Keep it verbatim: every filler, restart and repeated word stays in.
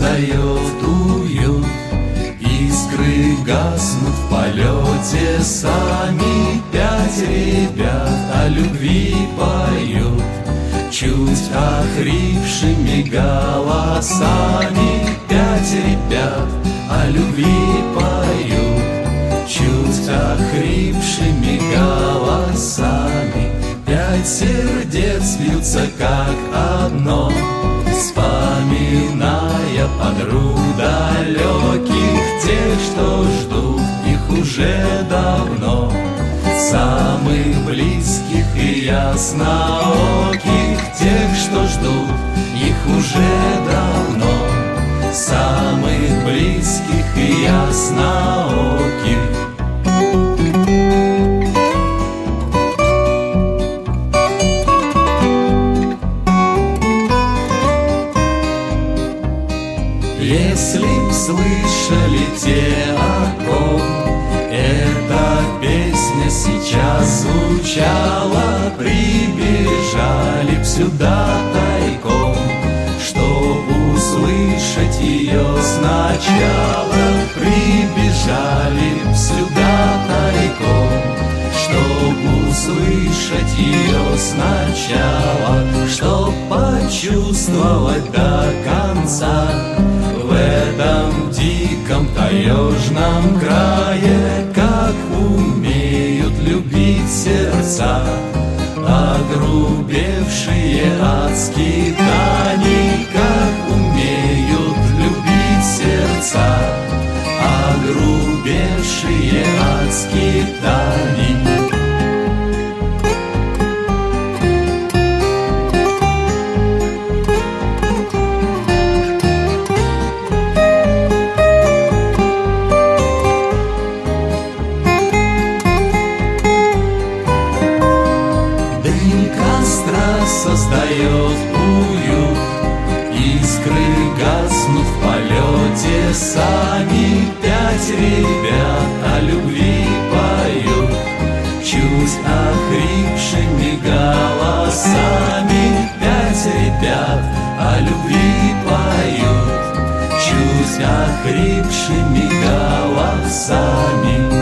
создает уют. Искры гаснут в полете сами, пять ребят о любви поют. Чуть охрипшими голосами пять ребят о любви поют. Чуть охрипшими голосами пять сердец бьются как одно, вспоминая подруг далеких, тех, что ждут их уже давно. Самых близких и яснооких, тех, что ждут их уже давно. Самых близких и яснооких. Если б слышали те, о ком эта песня сейчас звучала, прибежали б сюда тайком, чтоб услышать ее сначала. Прибежали б сюда тайком, чтоб услышать ее сначала, чтоб почувствовать до конца. В этом диком таежном крае, как умеют любить сердца, огрубевшие от скитаний, как умеют любить сердца, огрубевшие от скитаний. Создает уют, искры гаснут в полете сами, пять ребят о любви поют. Чуть охрипшими голосами пять ребят о любви поют. Чуть охрипшими голосами